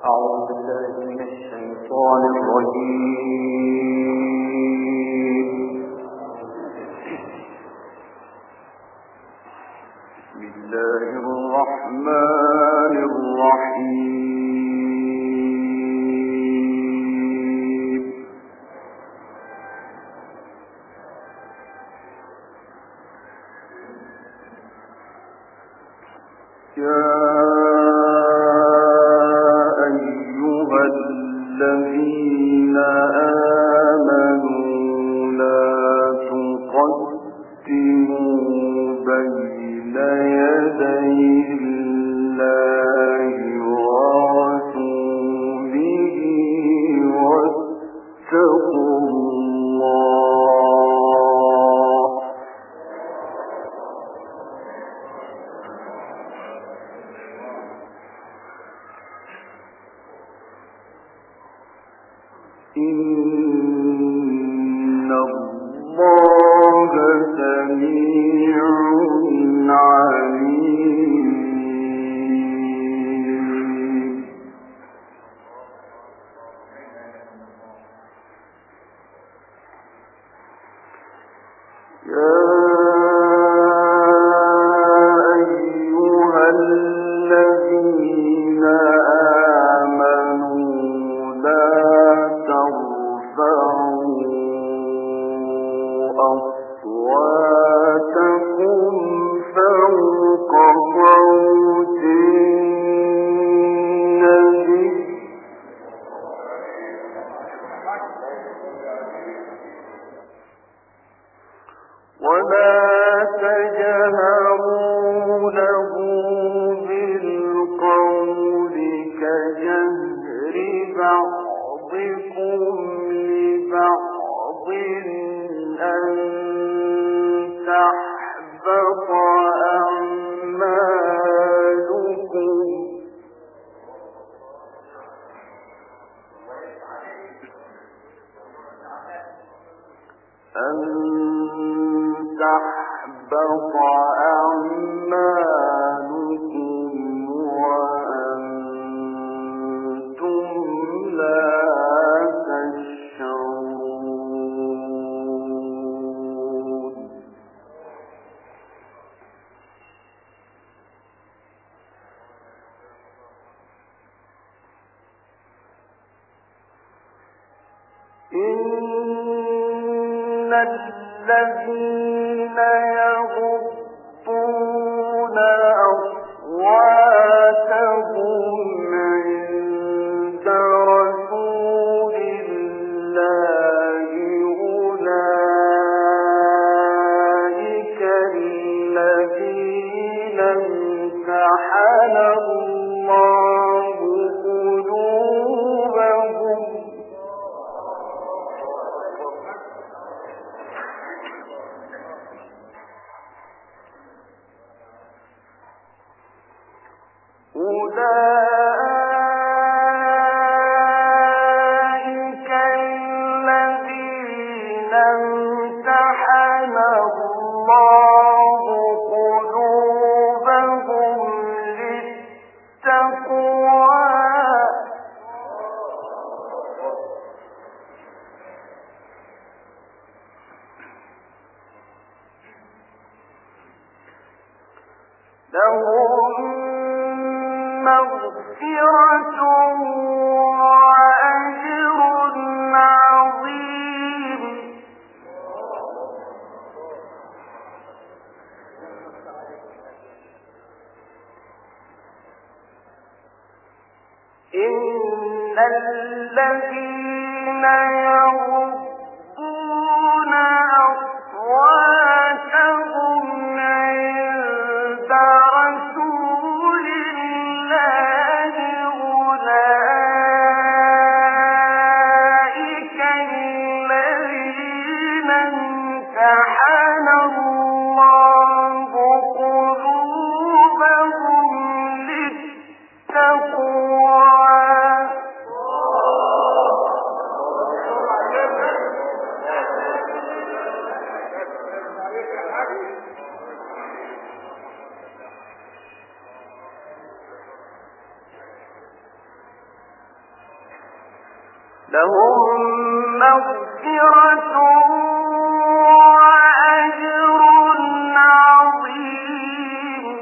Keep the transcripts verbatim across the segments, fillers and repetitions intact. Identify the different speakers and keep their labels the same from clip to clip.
Speaker 1: أعوذ بالله من الشيطان الرجيم. بسم الله الرحمن الرحيم. يا الذين آمنوا لا تقدموا بين يدي الله ورسوله واتقوا الله إن الله سميع عليم. يا أيها الذين آمنوا لا أصواتكم فوق صوت النبي ولا تجهروا له بالقول كجهر بعضكم لبعض أن تحبط أعمالكم أن تحبط أعمالكم وأنتم لا تشعرون. إن الذين يغضون أصواتهم عند رسول الله أولئك الذين امتحن الله قلوبهم أولئك الذين امتحن الله قلوبهم للتقوى لهم مغفرة وأجر عظيم. إن الذين يغضون أصواتهم عند رسول الله أولئك الذين امتحن الله قلوبهم للتقوى لهم مغفرة وأجر عظيم.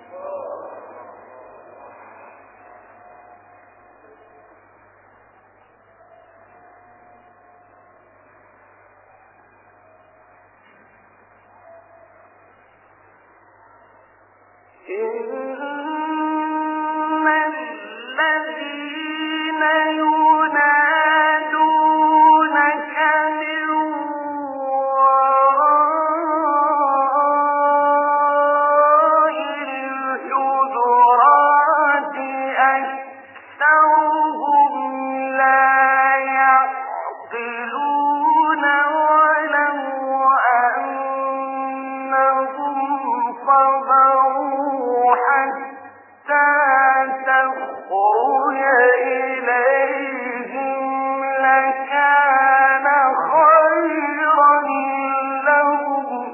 Speaker 1: إن الذين ينادونك من وراء الحجرات أكثرهم لا يعقلون ولو أنهم صبروا حتى تخرج إليهم لكان خيرا لهم.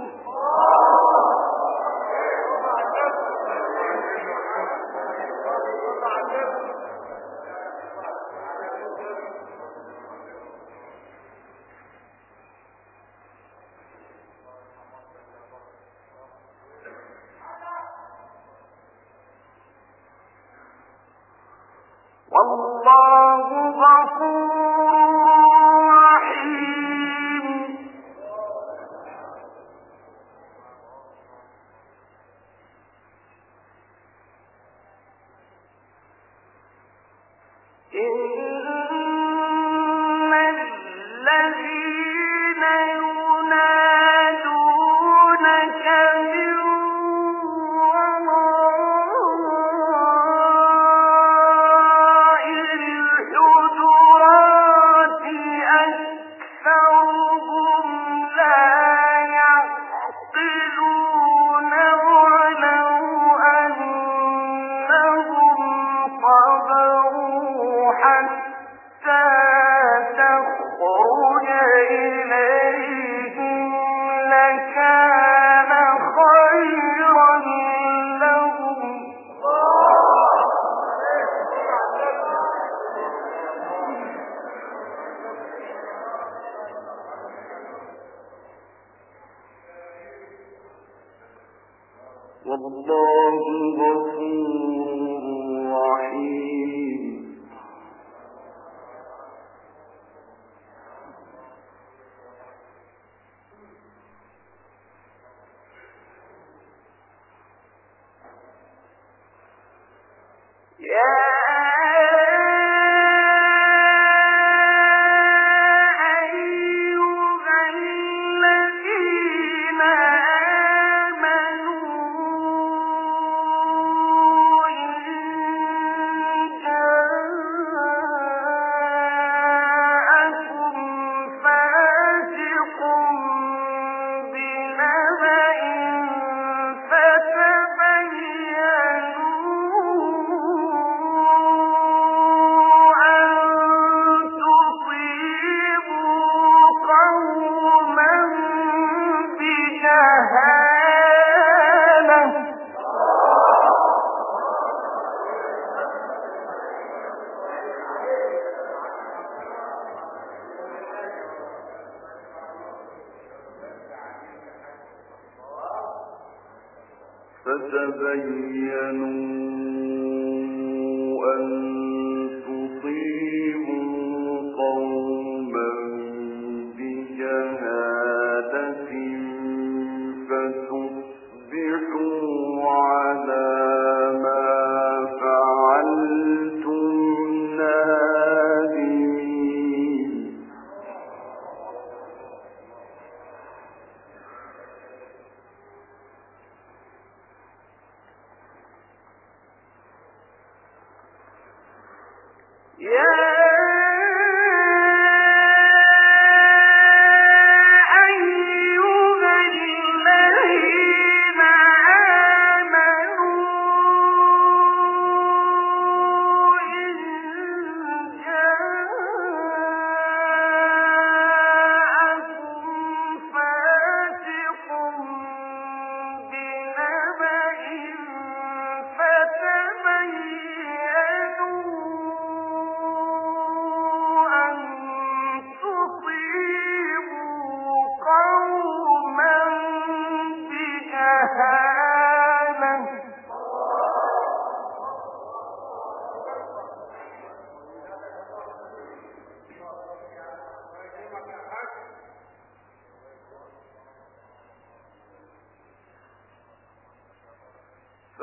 Speaker 1: والله غفور رحيم. إن الذين ينادونك من وراء الحجرات أكثرهم لا يعقلون ولو أنهم صبروا حتى تخرج إليهم لكان خيرا لهم. والله غفور رحيم. يا أيها الذين آمنوا إن جاءكم فاسق بنبأ فتبينوا أن تصيبوا قوما بجهالة فتبينوا أن تصيبوا قوما بجهالة فتصبحوا على ما فعلتم نادمين. يا أيها الذين آمنوا إن جاءكم فاسق بنبأ فتبينوا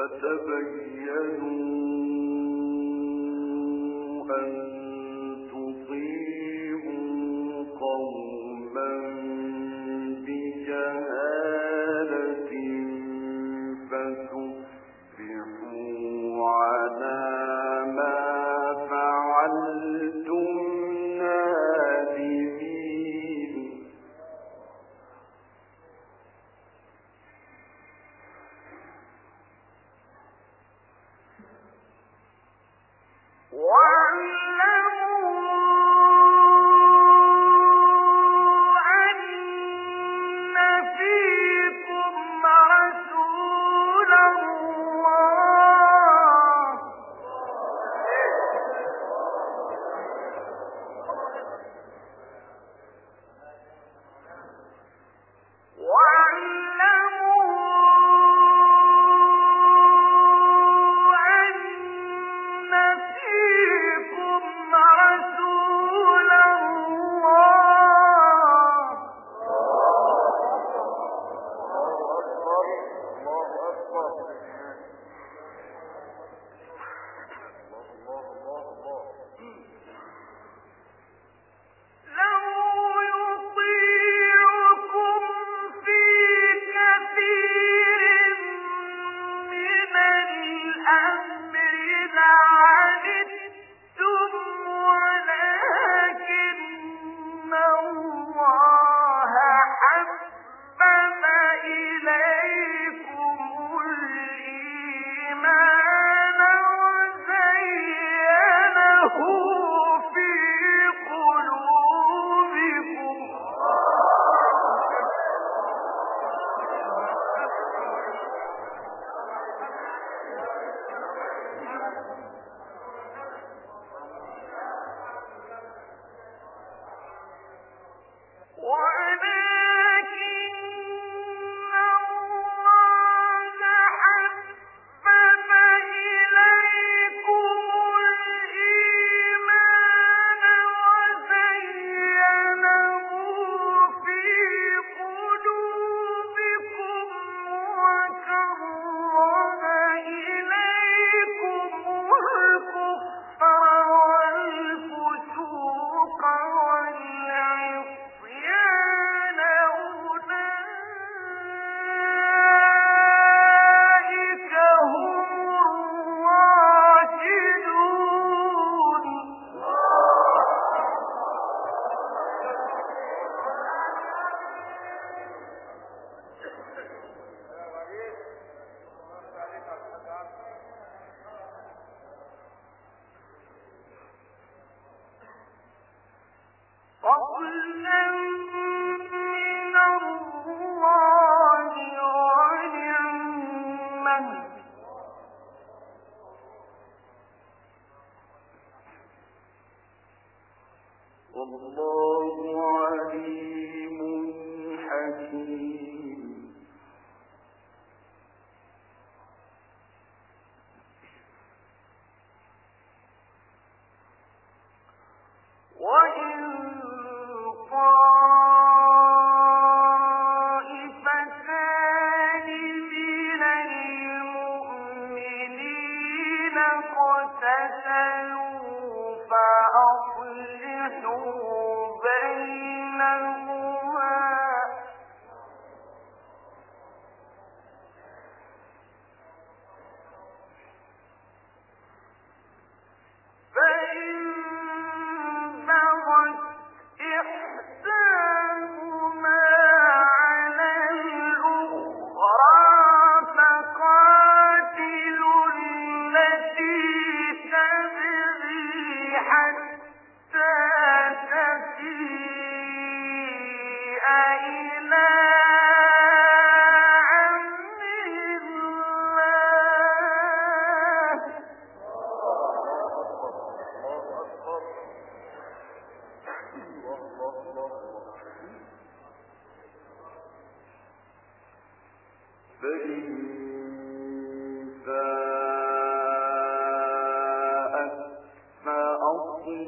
Speaker 1: فإن فاءت فأصلحوا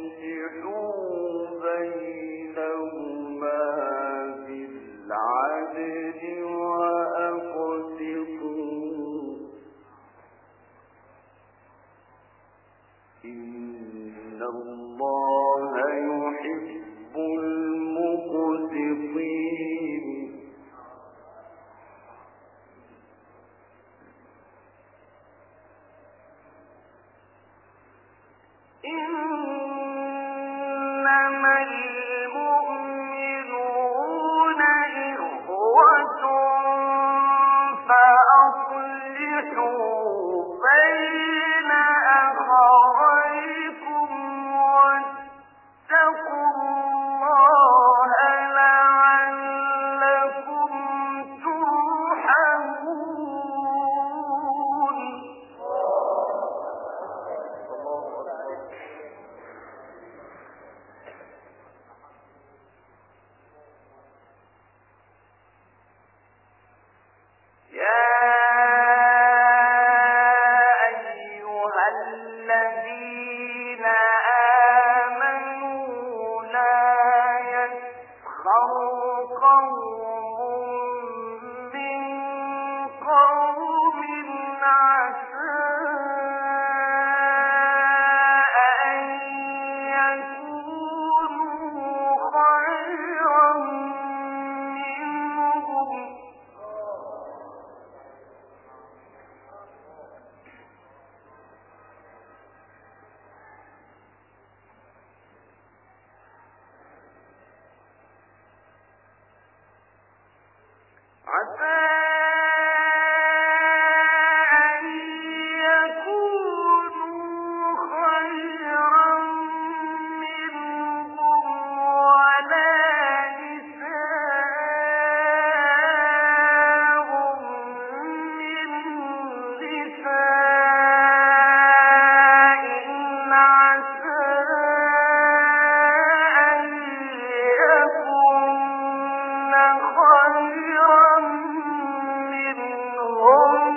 Speaker 2: إن الله يحب المقسطين
Speaker 1: إنما المؤمنون إخوة فأصلحوا بين أخويكم واتقوا الله لعلكم ترحمون يا أيها الذين آمنوا لا يسخر قوم من قوم عسى أن يكونوا خيرا منهم عسى أن يكونوا خيرا منهم ولا نساء من نساء عسى أن يكن خيرا منهم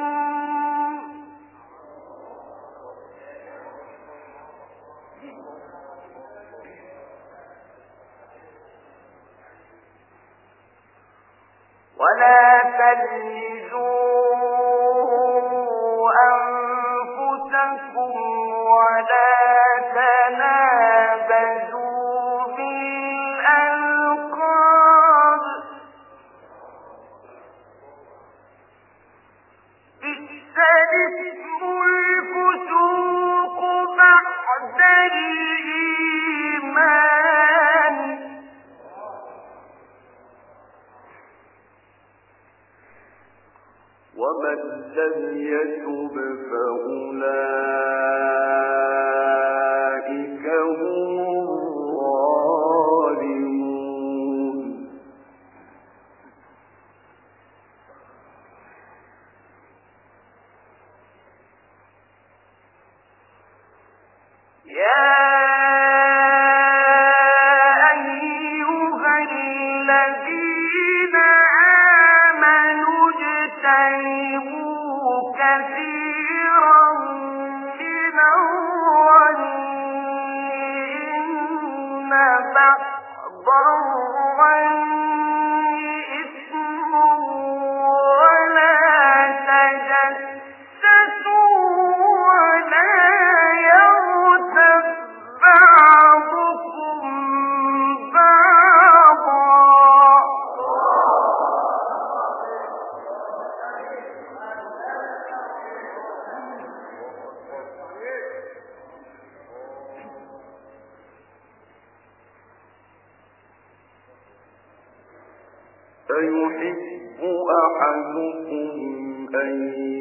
Speaker 1: ولا تلمزوا أنفسكم ولا تنابزوا بالألقاب بئس الاسم الفسوق بعد الإيمان
Speaker 2: ومن لم يتب فأولئك هم الظالمون
Speaker 1: يا أيها الذين آمنوا اجتنبوا كثيرا من الظن إن بعض الظن إثم ولا تجسسوا ولا يغتب بعضكم بعضا
Speaker 2: أيحب أحدكم أن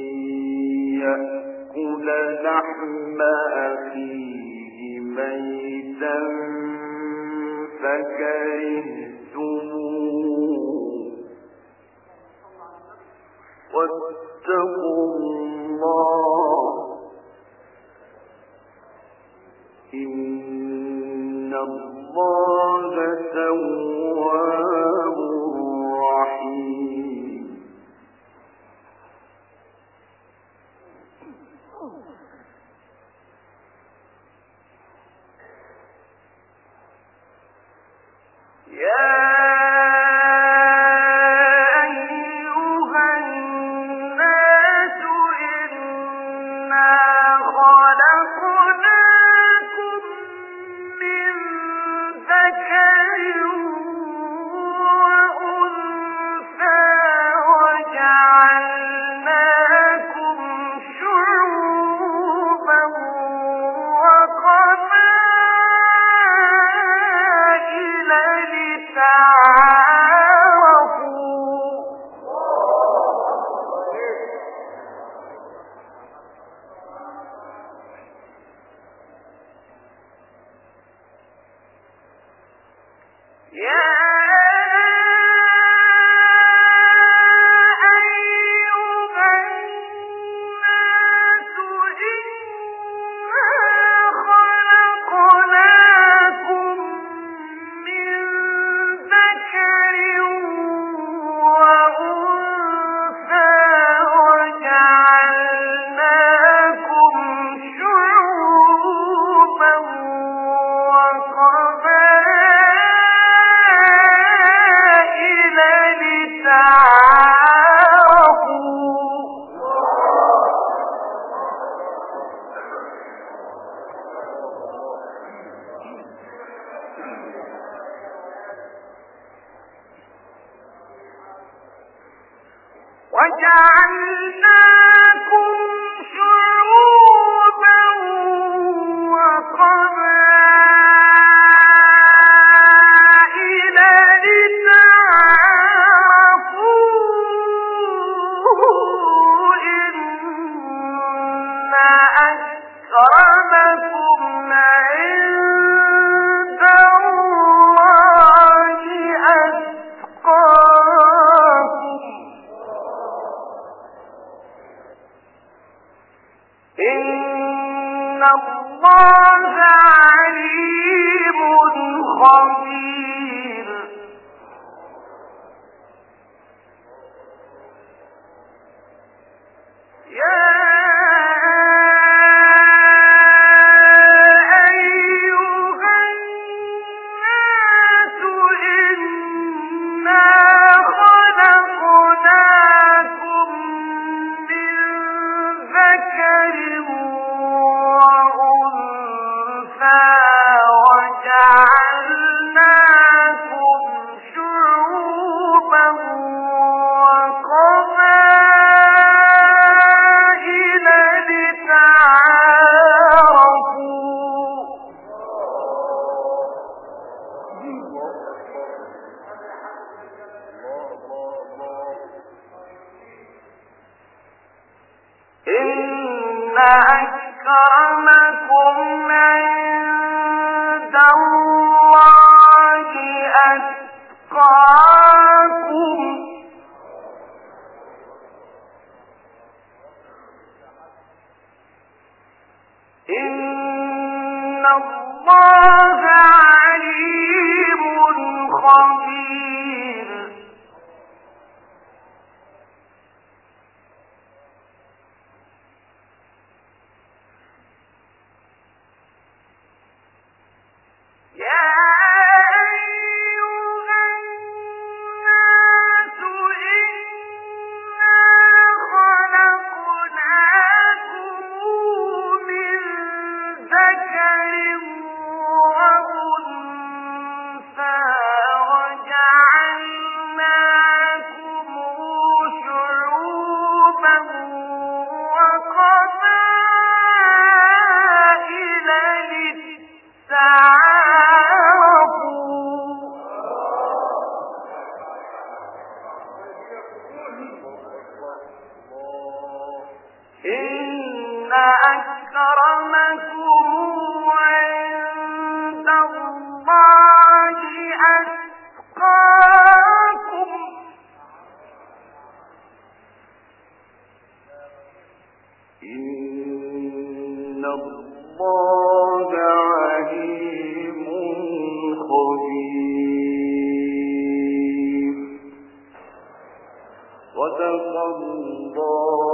Speaker 2: يأكل لحم أخيه ميتا فكرهتموه واتقوا الله إن الله تواب رحيم
Speaker 1: يا أيها الناس إنا خلقناكم وجعلناكم شعوبا وقبائل لتعارفوا إن أكرمكم عند الله أتقاكم إن الله عليم خبير يا أيها الناس إنا خلقناكم من ذكر وأنثى وجعلناكم شعوبا وقبائل لتعارفوا إن أكرمكم عند الله أتقاكم إن الله عليم خبير يا أيها الناس إنا خلقناكم من ذكر وأنثى وجعلناكم شعوبا وقبائل لتعارفوا إن أكرمكم عند الله أتقاكم
Speaker 2: إن الله عليم خبير. صدق الله